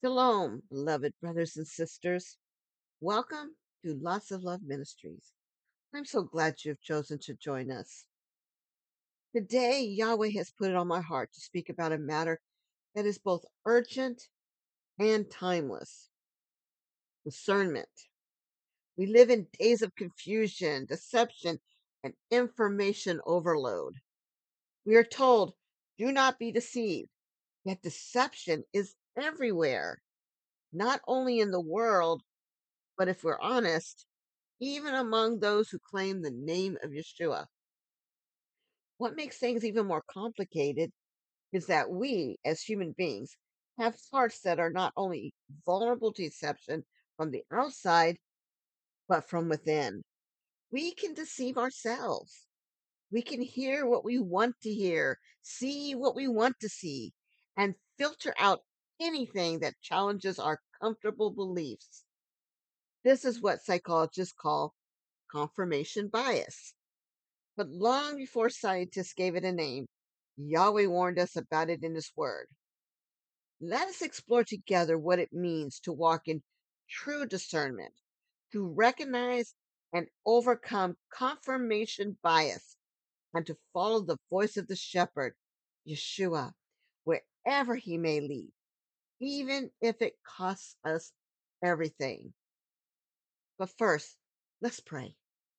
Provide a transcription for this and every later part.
Shalom, beloved brothers and sisters. Welcome to Lots of Love Ministries. I'm so glad you have chosen to join us. Today, Yahweh has put it on my heart to speak about a matter that is both urgent and timeless: discernment. We live in days of confusion, deception, and information overload. We are told, do not be deceived, yet deception is everywhere, not only in the world, but if we're honest, even among those who claim the name of Yeshua. What makes things even more complicated is that we, as human beings, have hearts that are not only vulnerable to deception from the outside, but from within. We can deceive ourselves. We can hear what we want to hear, see what we want to see, and filter out anything that challenges our comfortable beliefs. This is what psychologists call confirmation bias. But long before scientists gave it a name, Yahweh warned us about it in His Word. Let us explore together what it means to walk in true discernment, to recognize and overcome confirmation bias, and to follow the voice of the shepherd, Yeshua, wherever he may lead, even if it costs us everything. But first, let's pray.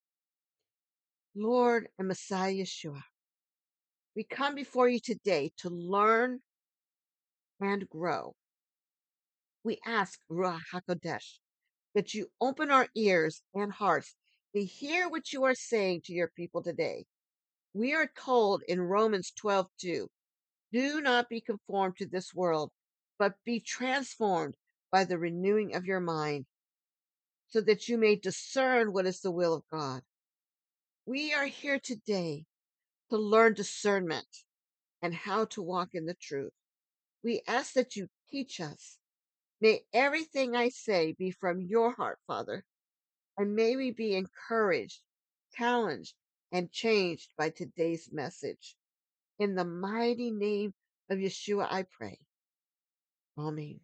Lord and Messiah Yeshua, we come before you today to learn and grow. We ask, Ruach HaKodesh, that you open our ears and hearts to hear what you are saying to your people today. We are told in Romans 12:2, do not be conformed to this world, but be transformed by the renewing of your mind, so that you may discern what is the will of God. We are here today to learn discernment and how to walk in the truth. We ask that you teach us. May everything I say be from your heart, Father, and may we be encouraged, challenged, and changed by today's message. In the mighty name of Yeshua, I pray. Amen.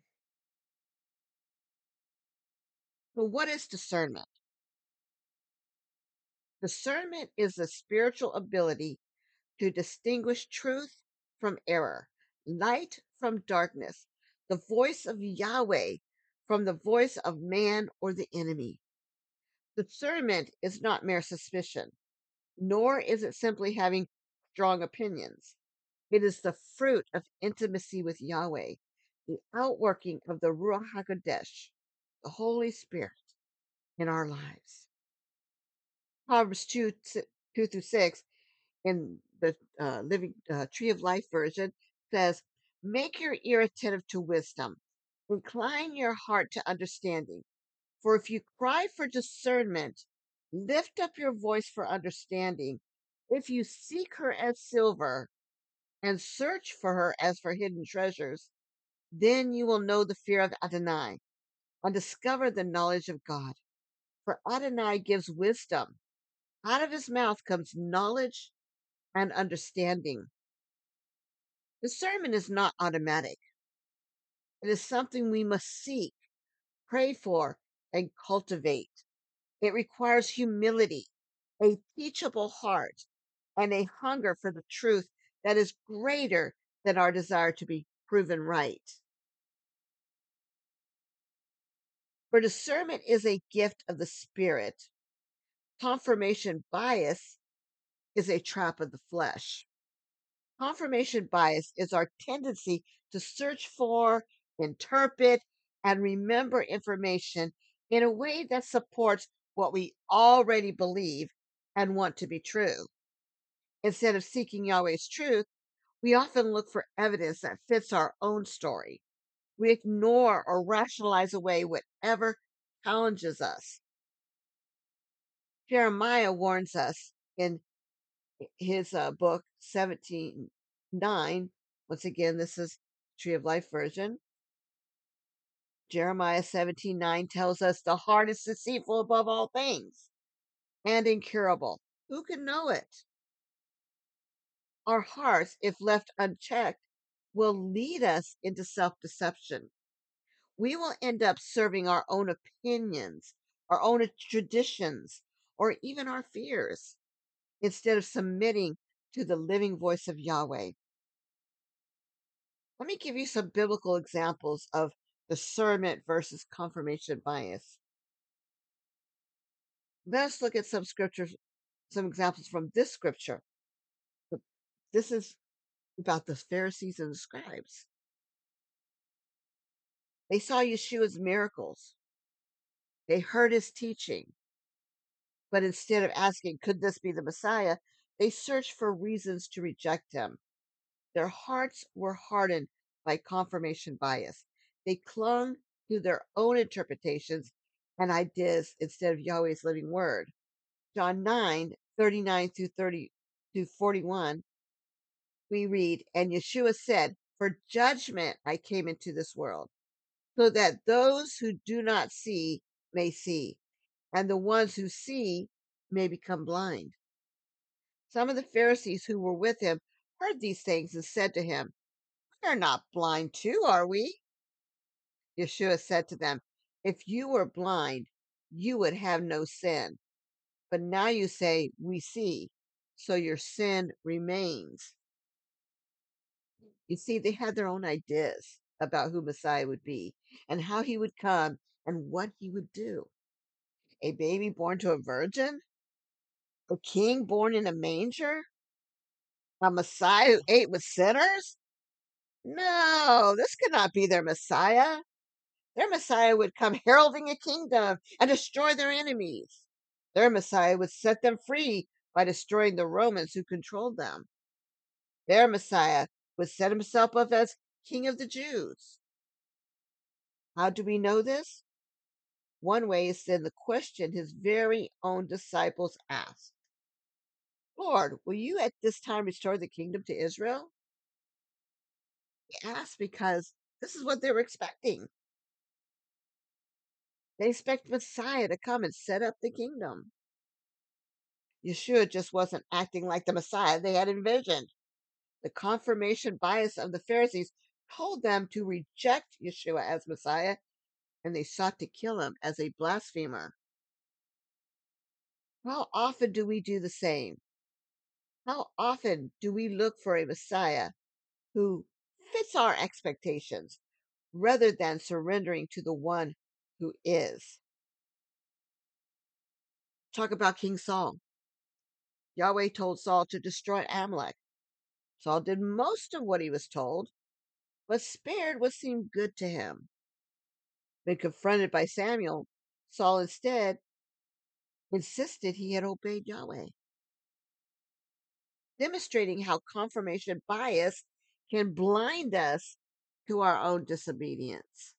So, what is discernment? Discernment is the spiritual ability to distinguish truth from error, light from darkness, the voice of Yahweh from the voice of man or the enemy. Discernment is not mere suspicion, nor is it simply having strong opinions. It is the fruit of intimacy with Yahweh, the outworking of the Ruach HaKodesh, the Holy Spirit, in our lives. Proverbs 2 through 6 in the Living Tree of Life version says, make your ear attentive to wisdom, incline your heart to understanding. For if you cry for discernment, lift up your voice for understanding. If you seek her as silver and search for her as for hidden treasures, then you will know the fear of Adonai and discover the knowledge of God. For Adonai gives wisdom. Out of his mouth comes knowledge and understanding. Discernment is not automatic. It is something we must seek, pray for, and cultivate. It requires humility, a teachable heart, and a hunger for the truth that is greater than our desire to be proven right. For discernment is a gift of the Spirit. Confirmation bias is a trap of the flesh. Confirmation bias is our tendency to search for, interpret, and remember information in a way that supports what we already believe and want to be true. Instead of seeking Yahweh's truth, we often look for evidence that fits our own story. We ignore or rationalize away whatever challenges us. Jeremiah warns us in his book 17:9. Once again, this is Tree of Life version. Jeremiah 17:9 tells us the heart is deceitful above all things and incurable. Who can know it? Our hearts, if left unchecked, will lead us into self deception. we will end up serving our own opinions, our own traditions, or even our fears instead of submitting to the living voice of Yahweh. Let me give you some biblical examples of discernment versus confirmation bias. Let's look at some scriptures, some examples from this scripture. This is about the Pharisees and the scribes. They saw Yeshua's miracles, they heard his teaching, but instead of asking, could this be the Messiah, they searched for reasons to reject him. Their hearts were hardened by confirmation bias. They clung to their own interpretations and ideas instead of Yahweh's living word. John 9:39 through 30 to 41, we read, and Yeshua said, for judgment I came into this world, so that those who do not see may see, and the ones who see may become blind. Some of the Pharisees who were with him heard these things and said to him, we are not blind too, are we? Yeshua said to them, if you were blind, you would have no sin. But now you say, we see, so your sin remains. You see, they had their own ideas about who Messiah would be and how he would come and what he would do. A baby born to a virgin? A king born in a manger? A Messiah who ate with sinners? No, this could not be their Messiah. Their Messiah would come heralding a kingdom and destroy their enemies. Their Messiah would set them free by destroying the Romans who controlled them. Their Messiah would set himself up as King of the Jews. How do we know this? One way is in the question his very own disciples asked, Lord, will you at this time restore the kingdom to Israel? They asked because this is what they were expecting. They expect Messiah to come and set up the kingdom. Yeshua just wasn't acting like the Messiah they had envisioned. The confirmation bias of the Pharisees told them to reject Yeshua as Messiah, and they sought to kill him as a blasphemer. How often do we do the same? How often do we look for a Messiah who fits our expectations rather than surrendering to the one who is? Talk about King Saul. Yahweh told Saul to destroy Amalek. Saul did most of what he was told, but spared what seemed good to him. When confronted by Samuel, Saul instead insisted he had obeyed Yahweh, demonstrating how confirmation bias can blind us to our own disobedience.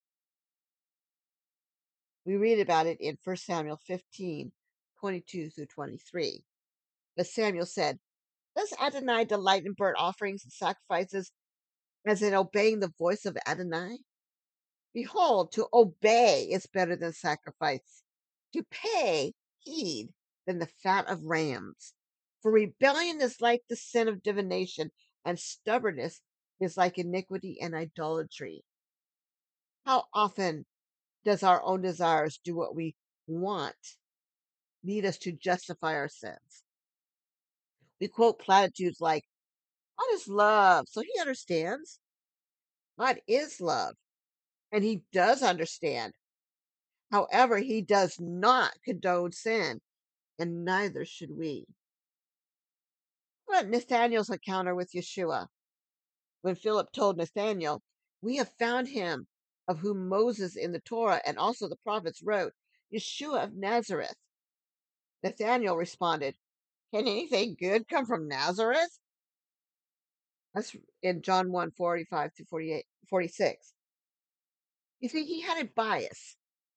We read about it in 1 Samuel 15:22 through 23. But Samuel said, does Adonai delight in burnt offerings and sacrifices as in obeying the voice of Adonai? Behold, to obey is better than sacrifice, to pay heed than the fat of rams. For rebellion is like the sin of divination, and stubbornness is like iniquity and idolatry. How often does our own desires do what we want, lead us to justify our sins? We quote platitudes like, God is love, so he understands. God is love, and he does understand. However, he does not condone sin, and neither should we. What about Nathanael's encounter with Yeshua? When Philip told Nathanael, we have found him of whom Moses in the Torah and also the prophets wrote, Yeshua of Nazareth. Nathanael responded, can anything good come from Nazareth? That's in John 1:45 to 48, 46. You see, he had a bias,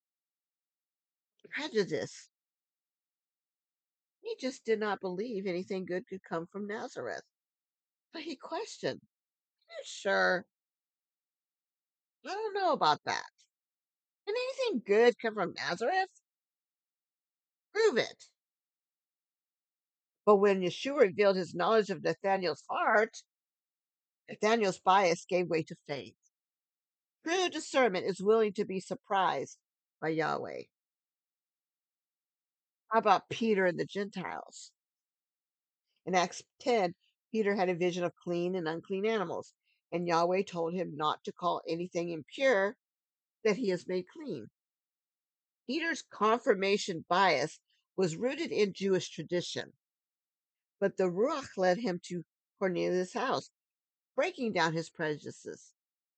prejudice. He just did not believe anything good could come from Nazareth. But he questioned, you sure? I don't know about that. Can anything good come from Nazareth? Prove it. But when Yeshua revealed his knowledge of Nathanael's heart, Nathanael's bias gave way to faith. True discernment is willing to be surprised by Yahweh. How about Peter and the Gentiles? In Acts 10, Peter had a vision of clean and unclean animals, and Yahweh told him not to call anything impure that he has made clean. Peter's confirmation bias was rooted in Jewish tradition, but the Ruach led him to Cornelius' house, breaking down his prejudices.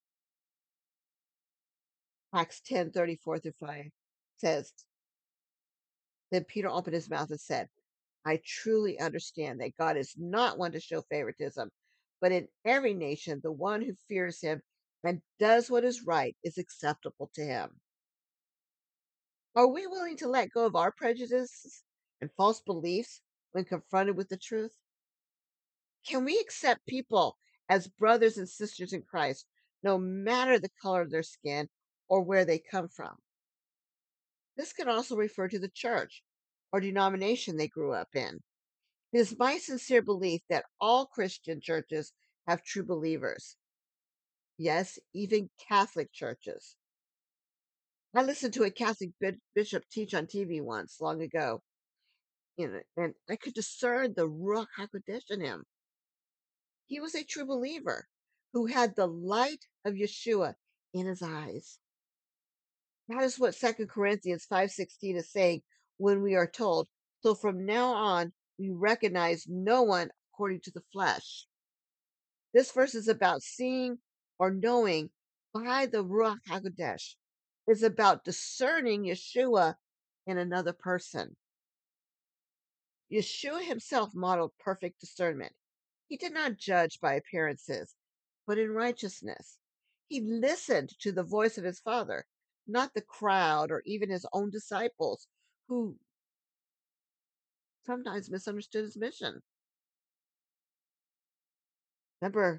Acts 10:34 through 5 says, Then Peter opened his mouth and said, I truly understand that God is not one to show favoritism, but in every nation, the one who fears him and does what is right is acceptable to him. Are we willing to let go of our prejudices and false beliefs when confronted with the truth? Can we accept people as brothers and sisters in Christ, no matter the color of their skin or where they come from? This can also refer to the church or denomination they grew up in. It is my sincere belief that all Christian churches have true believers. Yes, even Catholic churches. I listened to a Catholic bishop teach on TV once, long ago, and I could discern the Ruach HaKodesh in him. He was a true believer who had the light of Yeshua in his eyes. That is what 2 Corinthians 5:16 is saying when we are told, so from now on, we recognize no one according to the flesh. This verse is about seeing or knowing by the Ruach HaKodesh. It's about discerning Yeshua in another person. Yeshua himself modeled perfect discernment. He did not judge by appearances, but in righteousness. He listened to the voice of his Father, not the crowd or even his own disciples, who sometimes misunderstood his mission. Remember,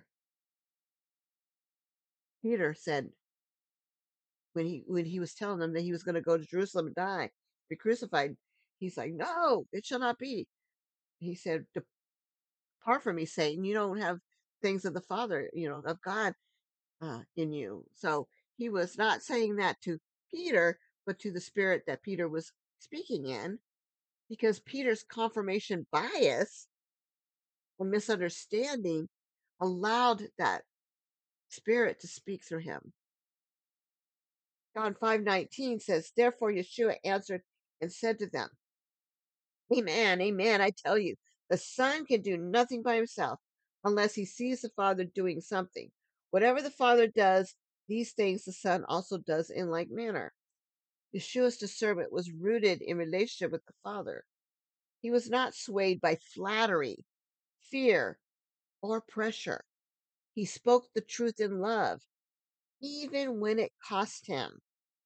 Peter said when he was telling them that he was going to go to Jerusalem and die, be crucified, he's like, "No, it shall not be." He said, "Depart from me, Satan. You don't have things of the Father, of God in you." So he was not saying that to Peter, but to the spirit that Peter was speaking in, because Peter's confirmation bias or misunderstanding allowed that spirit to speak through him. John 5:19 says, Therefore Yeshua answered and said to them, Amen, amen, I tell you, the Son can do nothing by himself unless he sees the Father doing something. Whatever the Father does, these things the Son also does in like manner. Yeshua's discernment was rooted in relationship with the Father. He was not swayed by flattery, fear, or pressure. He spoke the truth in love, even when it cost him.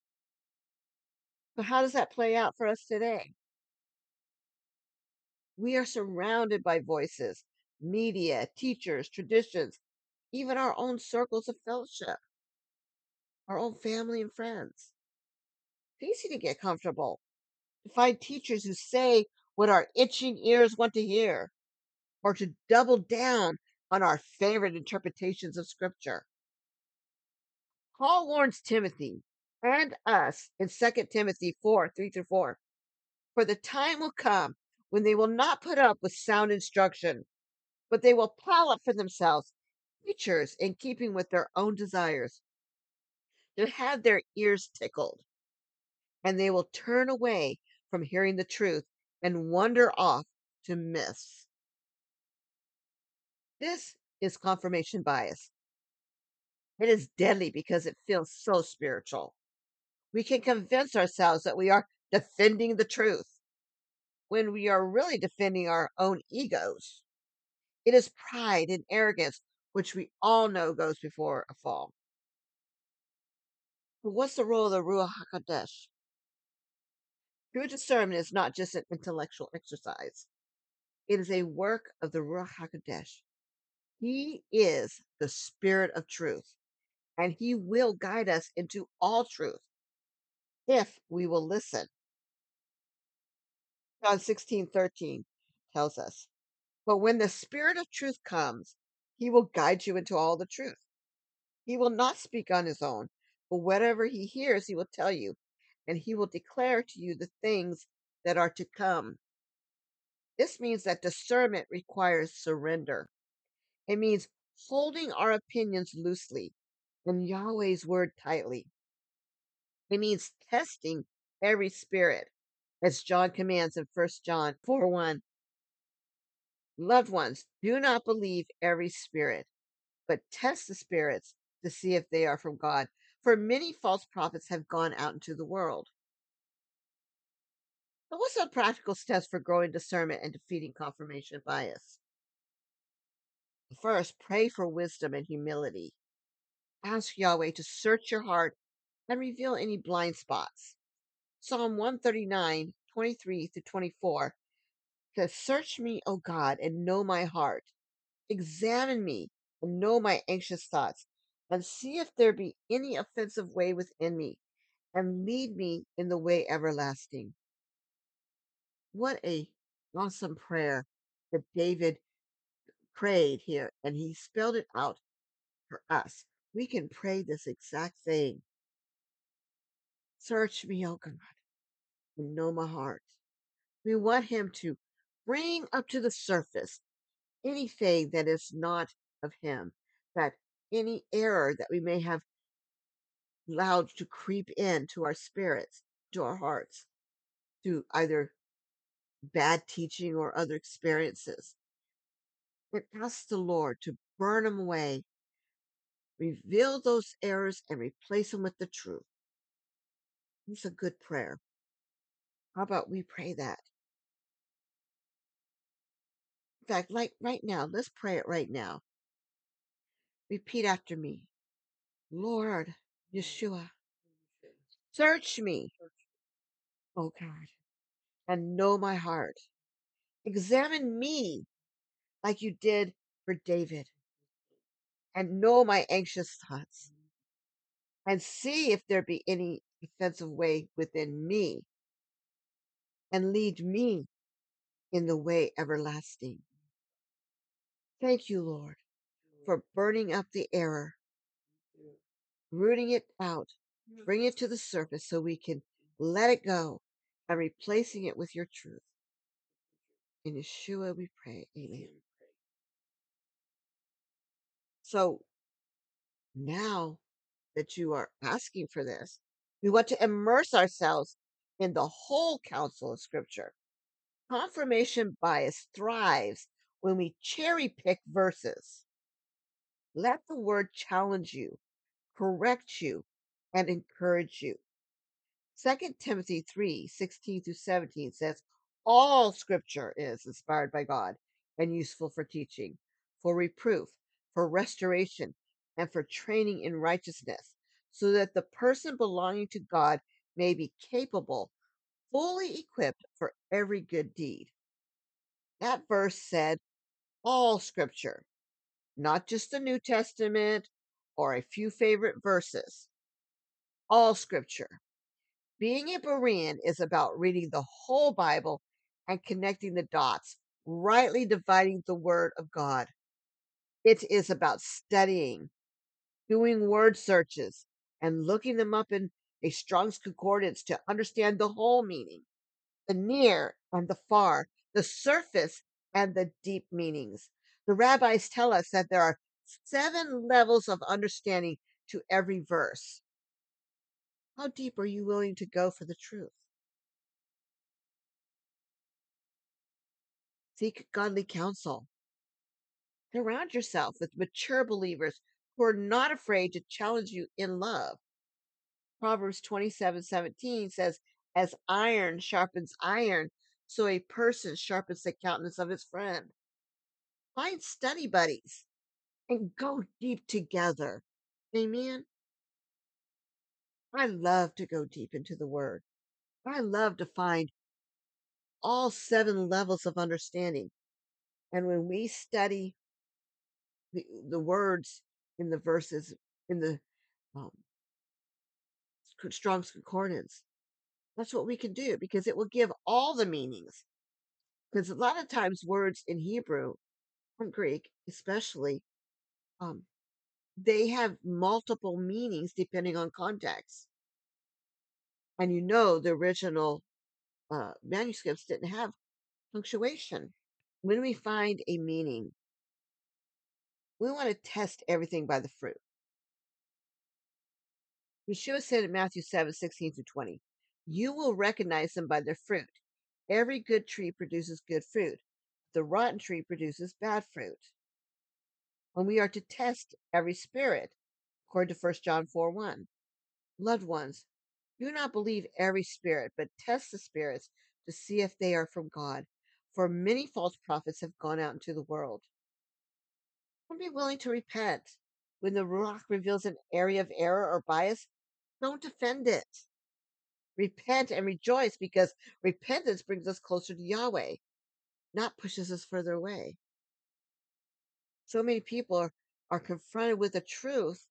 So, how does that play out for us today? We are surrounded by voices, media, teachers, traditions, even our own circles of fellowship, our own family and friends. It's easy to get comfortable, to find teachers who say what our itching ears want to hear, or to double down on our favorite interpretations of Scripture. Paul warns Timothy and us in 2 Timothy 4:3-4. For the time will come when they will not put up with sound instruction, but they will pile up for themselves teachers in keeping with their own desires, to have their ears tickled, and they will turn away from hearing the truth and wander off to myths. This is confirmation bias. It is deadly because it feels so spiritual. We can convince ourselves that we are defending the truth when we are really defending our own egos. It is pride and arrogance, which we all know goes before a fall. But what's the role of the Ruach HaKodesh? True discernment is not just an intellectual exercise. It is a work of the Ruach HaKodesh. He is the Spirit of truth, and He will guide us into all truth if we will listen. John 16:13 tells us, But when the Spirit of truth comes, He will guide you into all the truth. He will not speak on His own, But whatever he hears, he will tell you, and he will declare to you the things that are to come. This means that discernment requires surrender. It means holding our opinions loosely and Yahweh's word tightly. It means testing every spirit, as John commands in 1 John 4:1. Loved ones, do not believe every spirit, but test the spirits to see if they are from God. For many false prophets have gone out into the world. So what's some practical steps for growing discernment and defeating confirmation bias? First, pray for wisdom and humility. Ask Yahweh to search your heart and reveal any blind spots. Psalm 139:23-24 says, Search me, O God, and know my heart. Examine me and know my anxious thoughts, and see if there be any offensive way within me, and lead me in the way everlasting. What a awesome prayer that David prayed here, and he spelled it out for us. We can pray this exact thing. Search me, O God, and know my heart. We want him to bring up to the surface anything that is not of him, that any error that we may have allowed to creep into our spirits, to our hearts, through either bad teaching or other experiences. And ask the Lord to burn them away, reveal those errors, and replace them with the truth. It's a good prayer. How about we pray that? In fact, like right now, let's pray it right now. Repeat after me. Lord Yeshua, search me, O God, and know my heart. Examine me like you did for David, and know my anxious thoughts, and see if there be any offensive way within me, and lead me in the way everlasting. Thank you, Lord, for burning up the error, rooting it out, bring it to the surface so we can let it go, and replacing it with your truth. In Yeshua we pray. Amen. So now that you are asking for this, we want to immerse ourselves in the whole counsel of Scripture. Confirmation bias thrives when we cherry pick verses. Let the word challenge you, correct you, and encourage you. 2 Timothy 3:16-17 says, All scripture is inspired by God and useful for teaching, for reproof, for restoration, and for training in righteousness, so that the person belonging to God may be capable, fully equipped for every good deed. That verse said all scripture, not just the New Testament or a few favorite verses. All scripture. Being a Berean is about reading the whole Bible and connecting the dots, rightly dividing the Word of God. It is about studying, doing word searches, and looking them up in a Strong's Concordance to understand the whole meaning, the near and the far, the surface and the deep meanings. The rabbis tell us that there are 7 levels of understanding to every verse. How deep are you willing to go for the truth? Seek godly counsel. Surround yourself with mature believers who are not afraid to challenge you in love. Proverbs 27:17 says, As iron sharpens iron, so a person sharpens the countenance of his friend. Find study buddies and go deep together. Amen. I love to go deep into the Word. I love to find all 7 levels of understanding. And when we study the words in the verses in the um, Strong's Concordance, that's what we can do because it will give all the meanings. Because a lot of times words in Hebrew and Greek, especially, um, they have multiple meanings depending on context. And the original manuscripts didn't have punctuation. When we find a meaning, we want to test everything by the fruit. Yeshua said in Matthew 7:16-20, "You will recognize them by their fruit. Every good tree produces good fruit. The rotten tree produces bad fruit." And we are to test every spirit, according to 1 John 4:1. Loved ones, do not believe every spirit, but test the spirits to see if they are from God. For many false prophets have gone out into the world. And be willing to repent. When the Ruach reveals an area of error or bias, don't defend it. Repent and rejoice, because repentance brings us closer to Yahweh, not pushes us further away. So many people are confronted with a truth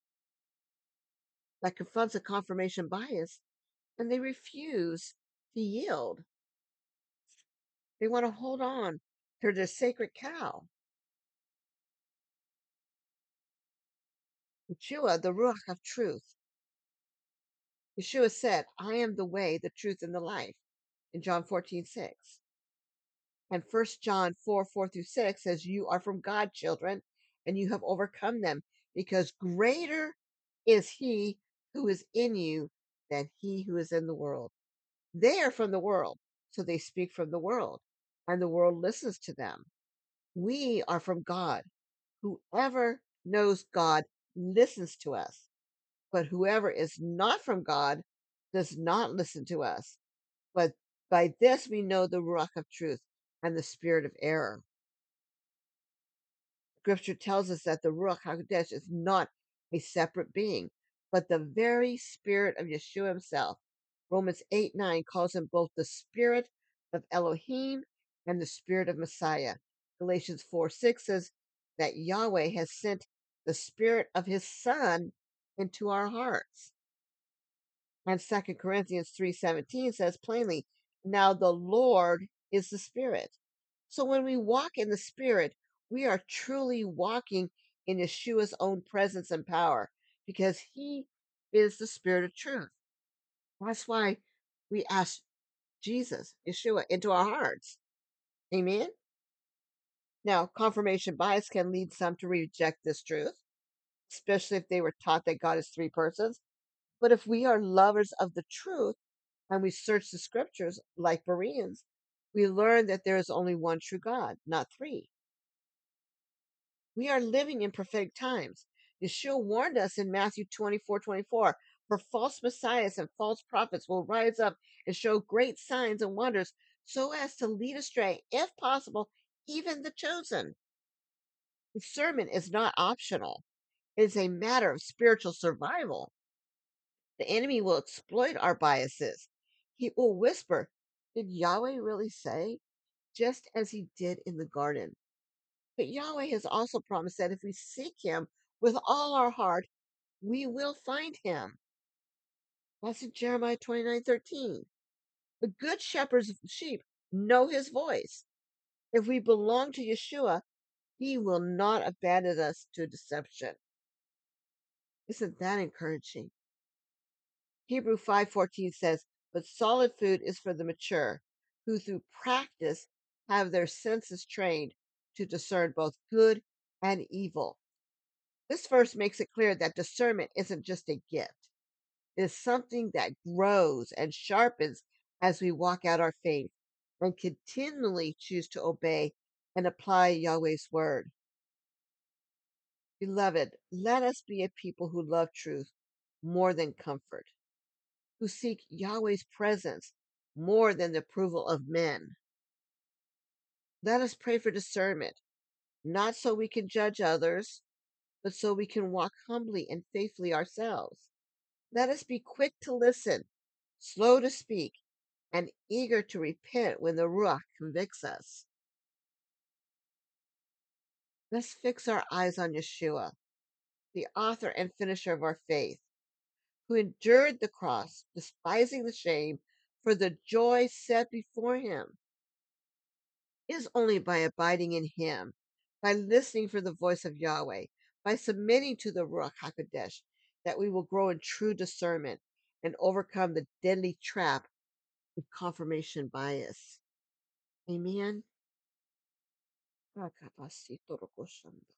that confronts a confirmation bias, and they refuse to yield. They want to hold on to their sacred cow. Yeshua, the Ruach of truth. Yeshua said, "I am the way, the truth, and the life," in John 14:6. And 1 John 4:4-6 says, "You are from God, children, and you have overcome them, because greater is he who is in you than he who is in the world." They are from the world, so they speak from the world, and the world listens to them. We are from God. Whoever knows God listens to us, but whoever is not from God does not listen to us. But by this we know the Ruach of truth and the spirit of error. Scripture tells us that the Ruach HaKodesh is not a separate being, but the very spirit of Yeshua himself. Romans 8:9 calls him both the spirit of Elohim and the spirit of Messiah. Galatians 4:6 says that Yahweh has sent the spirit of his son into our hearts. And 2 Corinthians 3:17 says plainly, "Now the Lord is the Spirit." So when we walk in the Spirit, we are truly walking in Yeshua's own presence and power, because he is the Spirit of truth. That's why we ask Jesus, Yeshua, into our hearts. Amen. Now, confirmation bias can lead some to reject this truth, especially if they were taught that God is three persons. But if we are lovers of the truth, and we search the scriptures like Bereans, we learn that there is only one true God, not three. We are living in prophetic times. Yeshua warned us in Matthew 24:24, "For false messiahs and false prophets will rise up and show great signs and wonders, so as to lead astray, if possible, even the chosen." Discernment is not optional. It is a matter of spiritual survival. The enemy will exploit our biases. He will whisper, "Did Yahweh really say?" Just as he did in the garden. But Yahweh has also promised that if we seek him with all our heart, we will find him. That's in Jeremiah 29:13. The good shepherds of the sheep know his voice. If we belong to Yeshua, he will not abandon us to deception. Isn't that encouraging? Hebrew 5:14 says, "But solid food is for the mature, who through practice have their senses trained to discern both good and evil." This verse makes it clear that discernment isn't just a gift. It is something that grows and sharpens as we walk out our faith and continually choose to obey and apply Yahweh's word. Beloved, let us be a people who love truth more than comfort, who seek Yahweh's presence more than the approval of men. Let us pray for discernment, not so we can judge others, but so we can walk humbly and faithfully ourselves. Let us be quick to listen, slow to speak, and eager to repent when the Ruach convicts us. Let's fix our eyes on Yeshua, the author and finisher of our faith, who endured the cross, despising the shame, for the joy set before him. It is only by abiding in him, by listening for the voice of Yahweh, by submitting to the Ruach HaKodesh, that we will grow in true discernment and overcome the deadly trap of confirmation bias. Amen. Akabasitorokoshandara,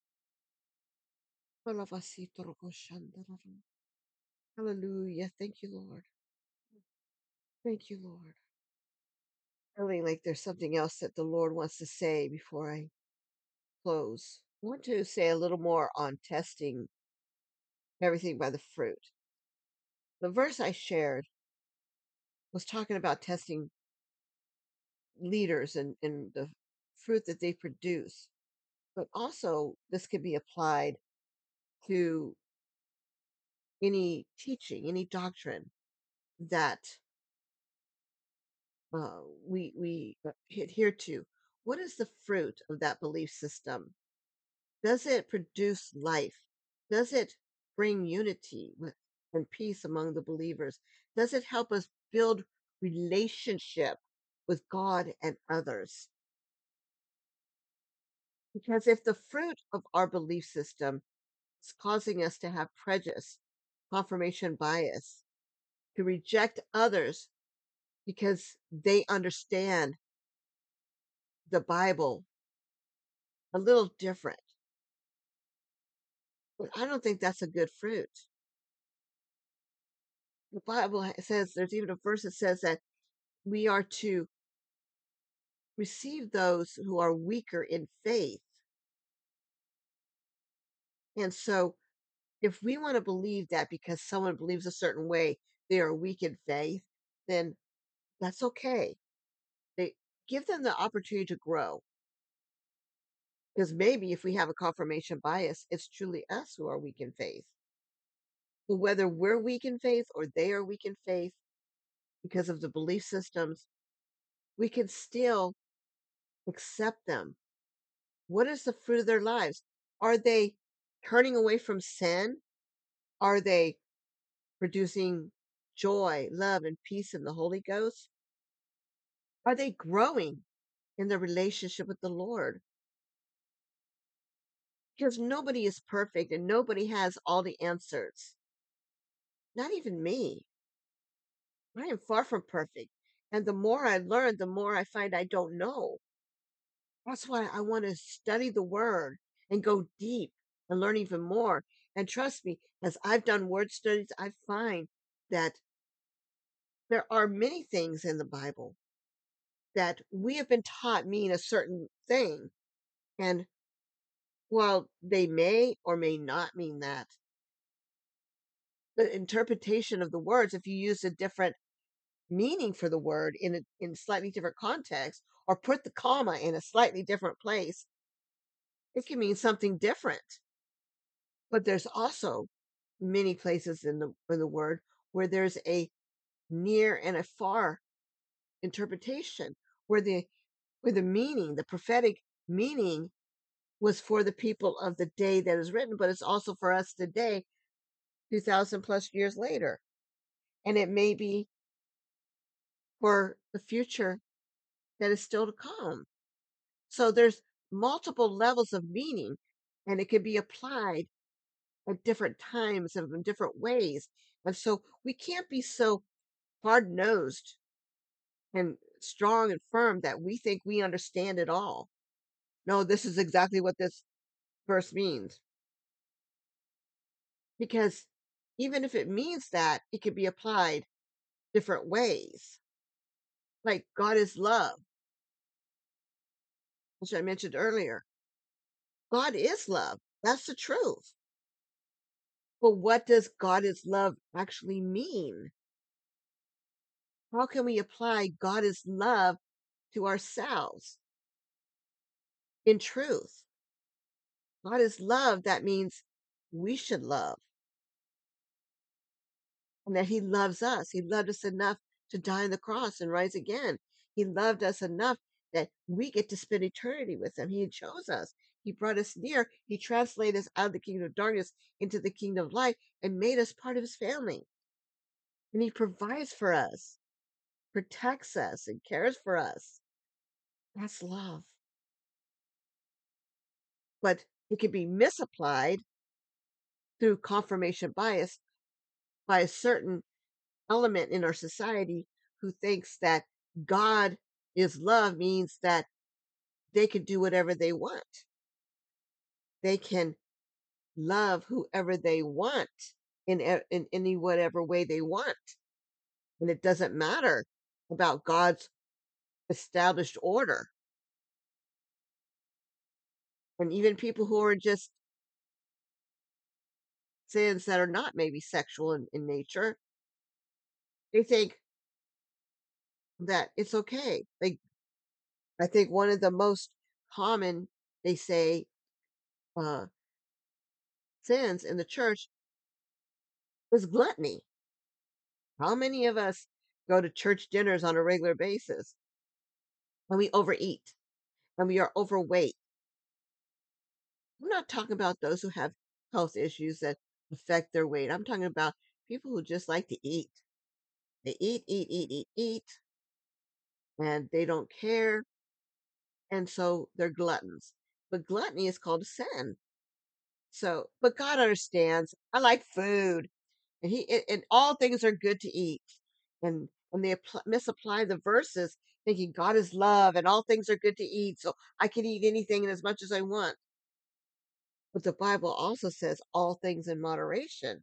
Balavasitorokoshandarara. Hallelujah. Thank you, Lord. Thank you, Lord. Feeling like there's something else that the Lord wants to say before I close. I want to say a little more on testing everything by the fruit. The verse I shared was talking about testing leaders and the fruit that they produce. But also, this could be applied to any teaching, any doctrine that we adhere to. What is the fruit of that belief system? Does it produce life? Does it bring unity and peace among the believers? Does it help us build relationship with God and others? Because if the fruit of our belief system is causing us to have prejudice, confirmation bias, to reject others because they understand the Bible a little different, but I don't think that's a good fruit. The Bible says, there's even a verse that says that we are to receive those who are weaker in faith. And so, if we want to believe that because someone believes a certain way, they are weak in faith, then that's okay. They give them the opportunity to grow. Because maybe if we have a confirmation bias, it's truly us who are weak in faith. But whether we're weak in faith or they are weak in faith because of the belief systems, we can still accept them. What is the fruit of their lives? Are they turning away from sin? Are they producing joy, love, and peace in the Holy Ghost? Are they growing in their relationship with the Lord? Because nobody is perfect and nobody has all the answers. Not even me. I am far from perfect. And the more I learn, the more I find I don't know. That's why I want to study the word and go deep and learn even more. And trust me, as I've done word studies, I find that there are many things in the Bible that we have been taught mean a certain thing. And while they may or may not mean that, the interpretation of the words, if you use a different meaning for the word in slightly different context, or put the comma in a slightly different place, it can mean something different. But there's also many places in the word where there's a near and a far interpretation, where the meaning, the prophetic meaning, was for the people of the day that is written, but it's also for us today, 2,000 plus years later. And it may be for the future that is still to come. So there's multiple levels of meaning, and it can be applied at different times and in different ways. And so we can't be so hard nosed and strong and firm that we think we understand it all. No, this is exactly what this verse means. Because even if it means that, it can be applied different ways. Like God is love, which I mentioned earlier. God is love. That's the truth. But what does God is love actually mean? How can we apply God is love to ourselves in truth? God is love. That means we should love, and that He loves us. He loved us enough to die on the cross and rise again. He loved us enough that we get to spend eternity with Him. He chose us. He brought us near. He translated us out of the kingdom of darkness into the kingdom of light and made us part of His family. And He provides for us, protects us, and cares for us. That's love. But It can be misapplied through confirmation bias by a certain element in our society who thinks that God is love means that they can do whatever they want. They can love whoever they want in any whatever way they want. And it doesn't matter about God's established order. And even people who are just sins that are not maybe sexual in nature, they think that it's okay. I think one of the most common, they say, uh, sins in the church is gluttony. How many of us go to church dinners on a regular basis and we overeat and we are overweight? I'm not talking about those who have health issues that affect their weight. I'm talking about people who just like to eat. They eat, and they don't care. And so they're gluttons. But gluttony is called a sin. So, but God understands. I like food, and and all things are good to eat. And they misapply the verses, thinking God is love and all things are good to eat, so I can eat anything and as much as I want. But the Bible also says all things in moderation.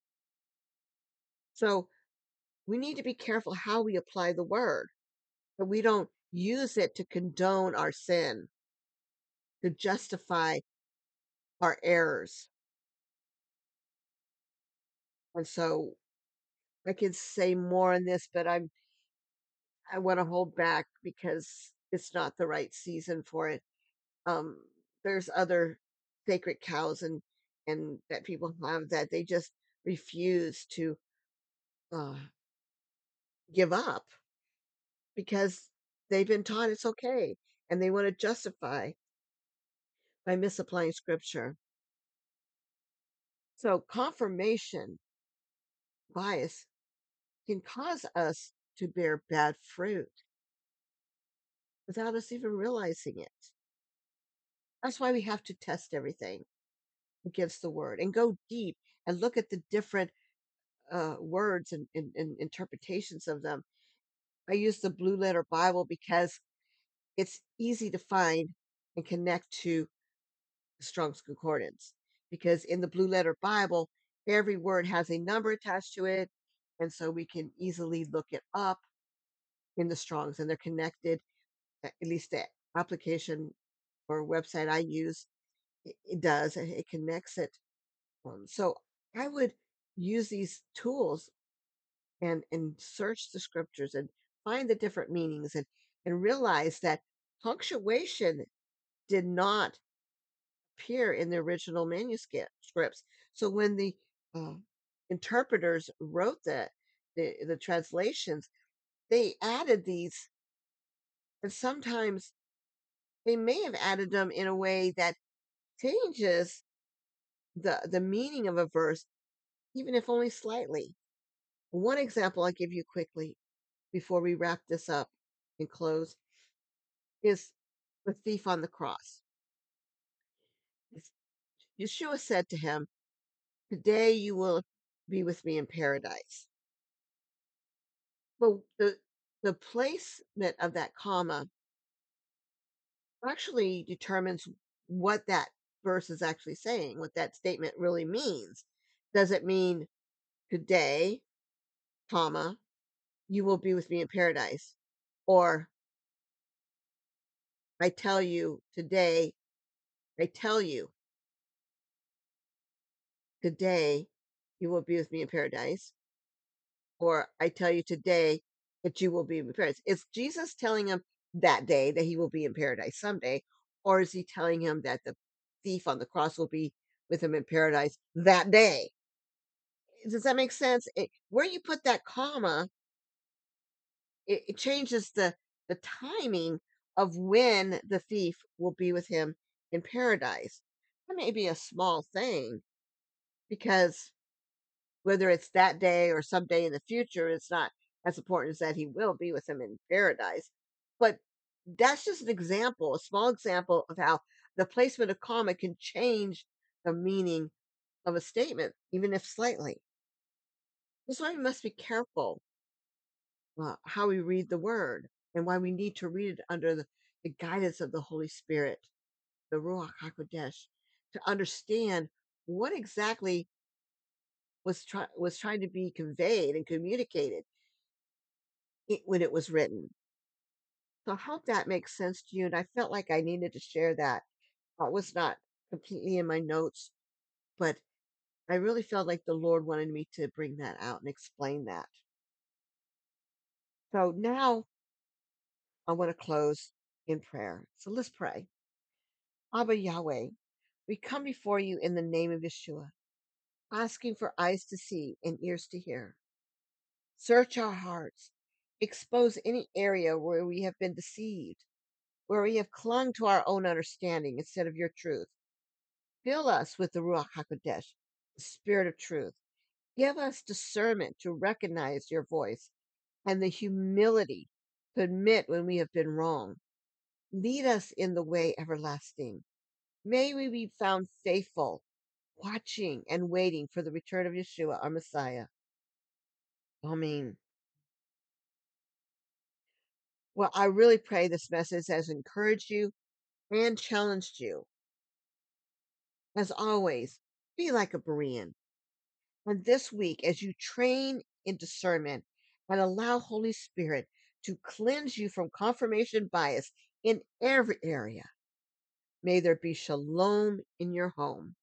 So we need to be careful how we apply the word, that we don't use it to condone our sin, to justify our errors. And so I could say more on this, but I want to hold back because it's not the right season for it. Um, there's other sacred cows and that people have that they just refuse to uh, give up because they've been taught it's okay, and they want to justify by misapplying scripture. So confirmation bias can cause us to bear bad fruit without us even realizing it. That's why we have to test everything against the word and go deep and look at the different words and interpretations of them. I use the Blue Letter Bible because it's easy to find and connect to the Strong's Concordance. Because in the Blue Letter Bible, every word has a number attached to it. And so we can easily look it up in the Strongs, and they're connected. At least the application or website I use, it does, it connects it. So I would use these tools and search the scriptures and find the different meanings and realize that punctuation did not appear in the original manuscripts. So when the uh, interpreters wrote the translations, they added these, and sometimes they may have added them in a way that changes the meaning of a verse, even if only slightly. One example I'll give you quickly before we wrap this up and close is the thief on the cross. Yeshua said to him, "Today you will be with me in paradise." Well, the placement of that comma actually determines what that verse is actually saying, what that statement really means. Does it mean today, comma, you will be with me in paradise? Or I tell you today, I tell you today, you will be with me in paradise? Or I tell you today that you will be in paradise. Is Jesus telling him that day that he will be in paradise someday? Or is he telling him that the thief on the cross will be with him in paradise that day? Does that make sense? Where you put that comma, it changes the timing of when the thief will be with him in paradise. That may be a small thing because whether it's that day or someday in the future, it's not as important as that he will be with him in paradise. But that's just an example, a small example of how The placement of comma can change the meaning of a statement, even if slightly. That's why we must be careful how we read the word and why we need to read it under the guidance of the Holy Spirit, the Ruach HaKodesh, to understand what exactly was trying to be conveyed and communicated when it was written. So I hope that makes sense to you. And I felt like I needed to share that. It was not completely in my notes, but I really felt like the Lord wanted me to bring that out and explain that. So now I want to close in prayer. So let's pray. Abba Yahweh, we come before you in the name of Yeshua, asking for eyes to see and ears to hear. Search our hearts. Expose any area where we have been deceived, where we have clung to our own understanding instead of your truth. Fill us with the Ruach HaKodesh, the Spirit of truth. Give us discernment to recognize your voice and the humility to admit when we have been wrong. Lead us in the way everlasting. May we be found faithful, watching and waiting for the return of Yeshua, our Messiah. Amen. Well, I really pray this message has encouraged you and challenged you. As always, be like a Berean. And this week, as you train in discernment and allow Holy Spirit to cleanse you from confirmation bias in every area, may there be shalom in your home.